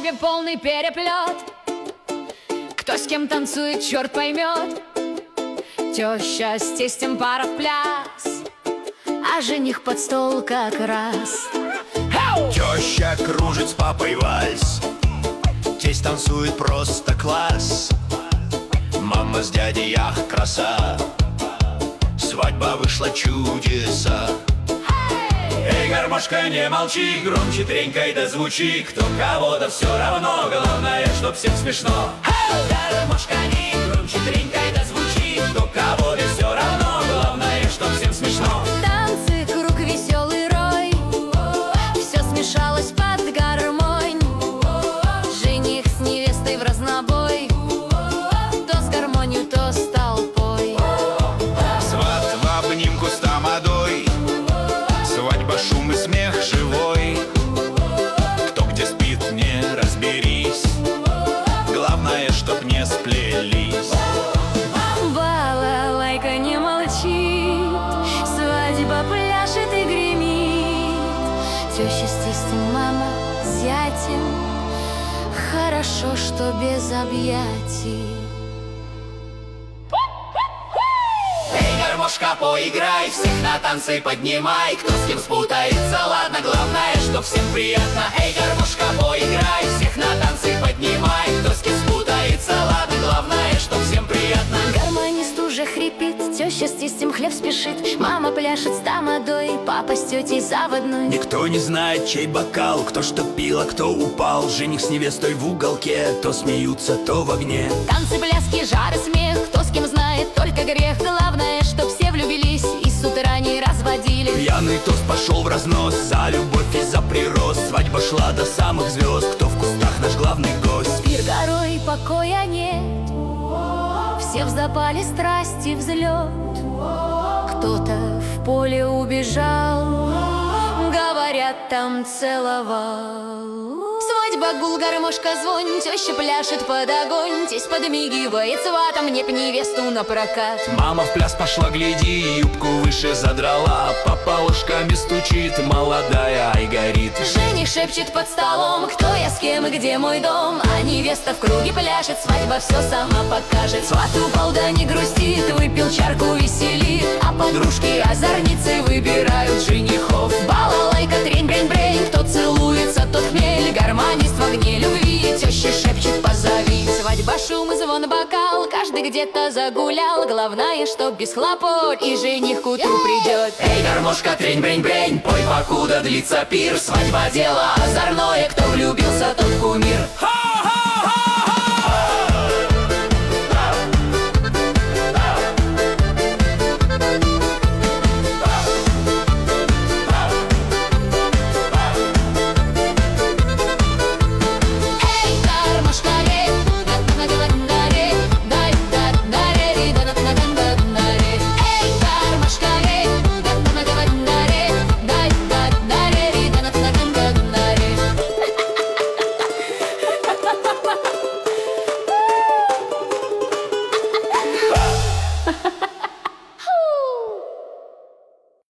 свадьбе полный переплет. Кто с кем танцует, черт поймет. Теща с тестем пара в пляс, а жених под стол как раз. Теща кружит с папой вальс, тесть танцует просто класс. Мама с дядей, ах, краса, свадьба вышла чудеса. Эй, гармошка, не молчи, громче тренькай да звучи. Кто кого-то все равно, главное, чтоб всем смешно. Гармошка, не громче тренькай да звучи. Кто кого-то все равно, главное, чтоб всем смешно. Танцы, круг, веселый рой, все смешалось под гармонь. Жених с невестой в разнобой, то с гармонью, то с толпой. Сват в обнимку с тамадой, свадьба, шум и смех живой. Кто где спит, не разберись, главное, чтоб не сплелись. Балалайка не молчит, свадьба пляшет и гремит. Теща с тестем, мама с зятем, хорошо, что без объятий. Эй, гармошка, поиграй, всех на танцы поднимай. Кто с кем спутается, ладно, главное, чтоб всем приятно. Эй, гармошка, поиграй, всех на танцы поднимай. Кто с кем спутается, ладно, главное, чтоб всем приятно. Гармонист уже хрипит, теща с тестем хлеб спешит. Мама пляшет с тамадой, папа с тетей заводной. Никто не знает, чей бокал, кто что пил, а кто упал. Жених с невестой в уголке, то смеются, то в огне. Танцы, пляски, жар и смех, кто с кем знает, только грех. Главное, чтоб все влюбились и с утра не разводили. Пьяный тост пошел в разнос за любовь и за прирост. Свадьба шла до самых звезд, кто в кустах наш главный гость. Пир горой, покоя нет, все в запале страсти взлет. Кто-то в поле убежал, говорят, там целовал. Свадьба, гул, гармошка, звон, теща пляшет под огонь. Тесть подмигивает сватом, не невесту на прокат. Мама в пляс пошла, гляди, юбку выше задрала. Папа ложками стучит, молодая, ай, горит. Жених шепчет под столом, кто я, с кем и где мой дом. А невеста в круге пляшет, свадьба все сама покажет. Сват упал, да не грустит, выпил чарку, веселит. А подружки озорницы выбирают женихов. Балалайка, трень, брень, брень, кто целуется, тот хмель. Гармонист в огне любви, теща шепчет, позови. Свадьба, шум и звон, бокал, каждый где-то загулял. Главное, чтоб без хлопот, и жених к утру придет. Эй, гармошка, трень, брень, брень, пой, покуда длится пир. Свадьба, дело озорное, кто влюбился, тот кумир.